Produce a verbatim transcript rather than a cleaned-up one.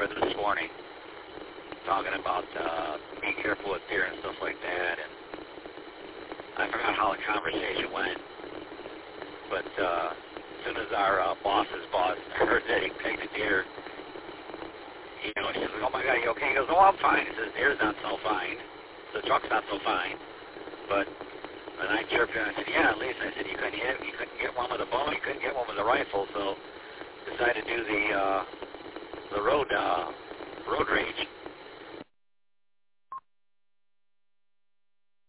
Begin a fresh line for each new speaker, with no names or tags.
further this morning, talking about uh, being careful with deer and stuff like that, and I forgot how the conversation went, but uh, as soon as our uh, boss's boss heard that he pegged a deer, you know, she's like, oh my God, you okay? He goes, oh, I'm fine. He says, deer's not so fine. The truck's not so fine. But and I chirped her and I said, yeah, at least I said, you couldn't hit, you couldn't get one with a bow, you couldn't get one with a rifle, so decided to do the uh, the road uh, road rage.